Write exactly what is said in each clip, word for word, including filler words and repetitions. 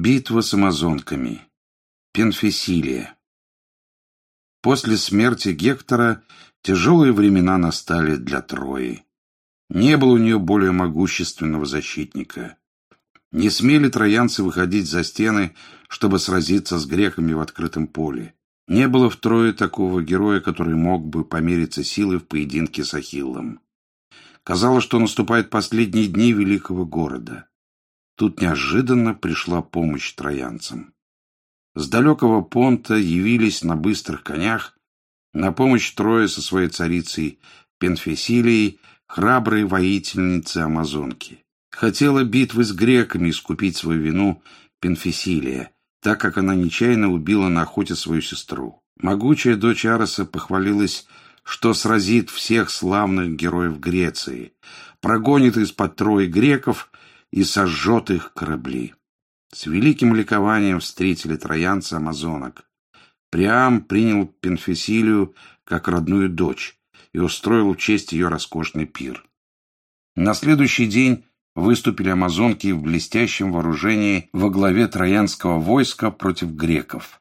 Битва с амазонками. Пенфесилия. После смерти Гектора тяжелые времена настали для Трои. Не было у нее более могущественного защитника. Не смели троянцы выходить за стены, чтобы сразиться с греками в открытом поле. Не было в Трое такого героя, который мог бы помериться силой в поединке с Ахиллом. Казалось, что наступают последние дни великого города. Тут неожиданно пришла помощь троянцам. С далекого Понта явились на быстрых конях на помощь Трое со своей царицей Пенфесилией, храбрые воительницы-амазонки. Хотела битвы с греками искупить свою вину Пенфесилия, так как она нечаянно убила на охоте свою сестру. Могучая дочь Ареса похвалилась, что сразит всех славных героев Греции, прогонит из-под Трои греков и сожжет их корабли. С великим ликованием встретили троянцы амазонок. Приам принял Пенфесилию как родную дочь и устроил в честь ее роскошный пир. На следующий день выступили амазонки в блестящем вооружении во главе троянского войска против греков.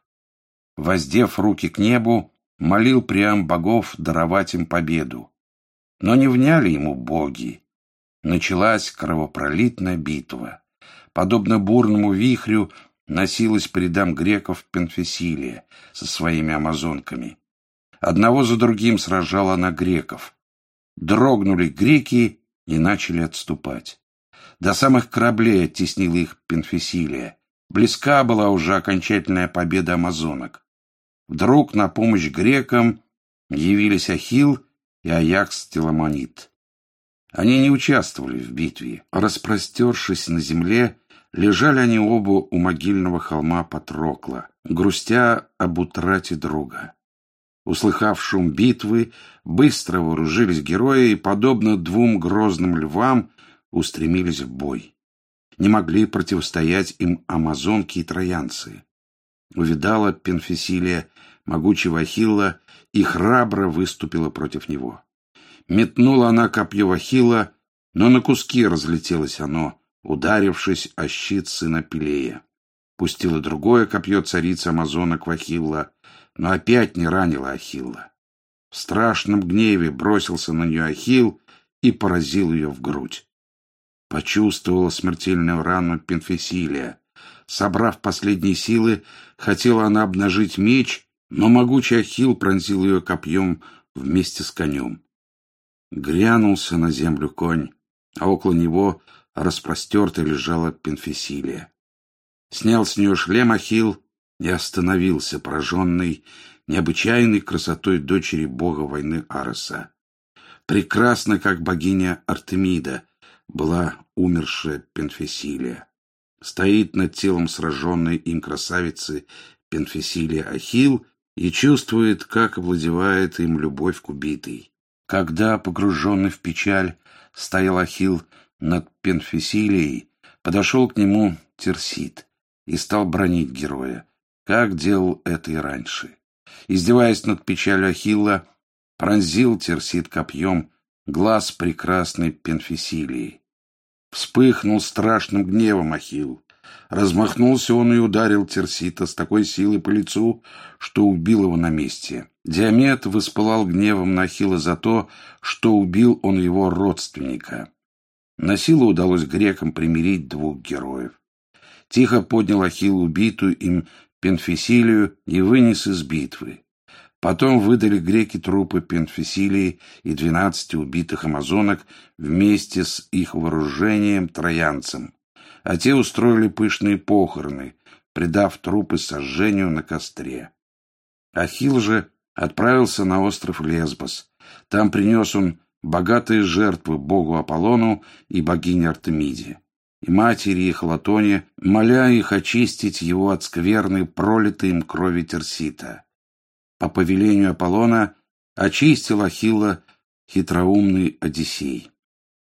Воздев руки к небу, молил Приам богов даровать им победу. Но не вняли ему боги. Началась кровопролитная битва. Подобно бурному вихрю носилась по рядам греков Пенфесилия со своими амазонками. Одного за другим сражала она греков. Дрогнули греки и начали отступать. До самых кораблей оттеснила их Пенфесилия. Близка была уже окончательная победа амазонок. Вдруг на помощь грекам явились Ахилл и Аякс Теламонид. Они не участвовали в битве. Распростершись на земле, лежали они оба у могильного холма Патрокла, грустя об утрате друга. Услыхав шум битвы, быстро вооружились герои и, подобно двум грозным львам, устремились в бой. Не могли противостоять им амазонки и троянцы. Увидала Пенфесилия могучего Ахилла и храбро выступила против него. Метнула она копье в Ахилла, но на куски разлетелось оно, ударившись о щит сына Пелея. Пустила другое копье царица амазонок в Ахилла, но опять не ранила Ахилла. В страшном гневе бросился на нее Ахилл и поразил ее в грудь. Почувствовала смертельную рану Пенфесилия. Собрав последние силы, хотела она обнажить меч, но могучий Ахилл пронзил ее копьем вместе с конем. Грянулся на землю конь, а около него распростертой лежала Пенфесилия. Снял с нее шлем Ахилл и остановился, пораженный необычайной красотой дочери бога войны Ареса. Прекрасна, как богиня Артемида, была умершая Пенфесилия. Стоит над телом сраженной им красавицы Пенфесилия Ахилл и чувствует, как овладевает им любовь к убитой. Когда, погруженный в печаль, стоял Ахилл над Пенфесилией, подошел к нему Тирсит и стал бранить героя, как делал это и раньше. Издеваясь над печалью Ахилла, пронзил Тирсит копьем глаз прекрасной Пенфесилии. Вспыхнул страшным гневом Ахилл. Размахнулся он и ударил Тирсита с такой силой по лицу, что убил его на месте. Диамет воспылал гневом на Ахилла за то, что убил он его родственника. Насилу удалось грекам примирить двух героев. Тихо поднял Ахилл убитую им Пенфесилию и вынес из битвы. Потом выдали греки трупы Пенфесилии и двенадцати убитых амазонок вместе с их вооружением троянцам, а те устроили пышные похороны, предав трупы сожжению на костре. Ахилл же отправился на остров Лесбос. Там принес он богатые жертвы богу Аполлону и богине Артемиде, и матери их Латоне, моля их очистить его от скверны, пролитой им крови Тирсита. По повелению Аполлона очистил Ахилла хитроумный Одиссей.